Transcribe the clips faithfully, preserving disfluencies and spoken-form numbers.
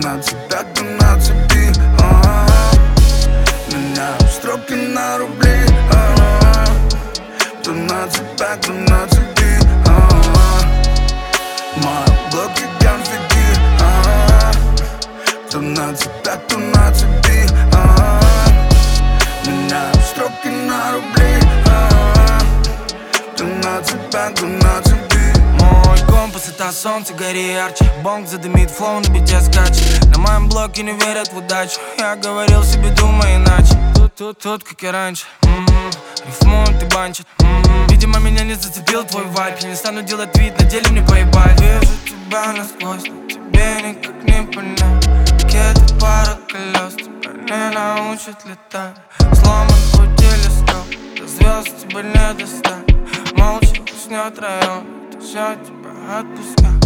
на цепях, то на цепи, а-а-а. Меняю строки на рубли, а-а-а. То на цепях, то на цепи, а-а-а. Мои блоки конфетти, а-а-а. То на цепях, то на цепи, а-а-а. Меняю строки на рубли, а-а-а. То на цепях, то на цепи. Мой компас — это солнце, гори ярче. Бонг задымит, флоу на бите скачет. На моем блоке не верят в удачу. Я говорил себе, думай иначе. Тут, тут, тут, как и раньше. м-м-м. Рифмует и банчит. м-м. Видимо, меня не зацепил твой вайп. Я не стану делать вид, на деле мне поебать. Вижу тебя насквозь, но тебе никак не понять. Ракеты, пара колес, тебя не научат летать. Сломан хоть телескоп, до звезд тебя не достать. Молча уснет район, все тебя отпускай.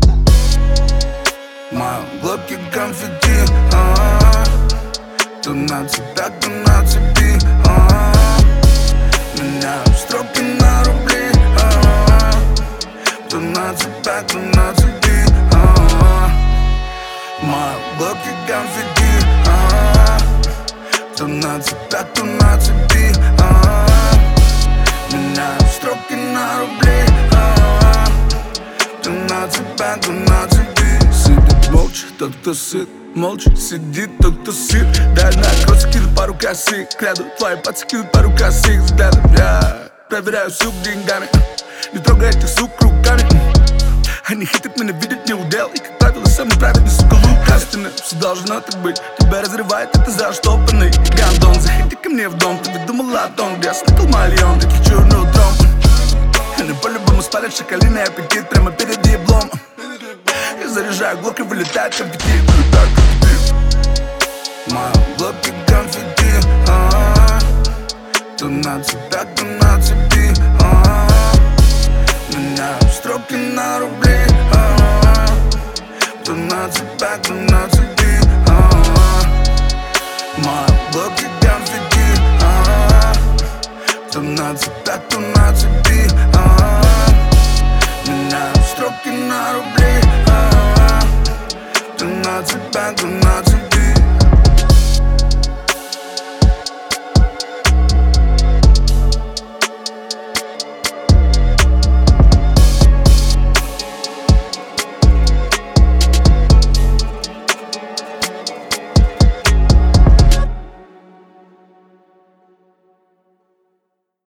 Мои блоки конфетти, а-а-а. То на цепях, то на цепи, а-а-а. Меняю строки на рубли, а-а-а. То на цепях, то на цепи, а-а-а. Мои блоки конфетти, а-а-а. То на цепях, то на цепи, а-а-а. Меняю строки на рубли, а-а-а. То на цепях, то на цепи. Сидит молча тот, кто сыт, молча сидит тот, кто сыт. Дай на кросс, кинут пару косых. Кляду твои пальцы, кинут пару косых. Взглядом я проверяю сук деньгами. Не трогай этих сук руками. Они хотят меня видеть не удел. И, как правило, самый праведный, сука, лукавственно. Все должно так быть. Тебя разрывает, это заштопанный гандон. Заходи ко мне в дом. Ты ведь думала о том, где я сныкал мальон. Таких черный утром. Они по-любому спалят шоколиный аппетит прямо перед еблом. Я заряжаю глок и вылетает конфетти, вылетает конфетти. Мои блоки конфетти, а-а-а. То на цепях, то на цепи, а-а-а. Меняю строки на рубли, а-а-а. То на цепях, то на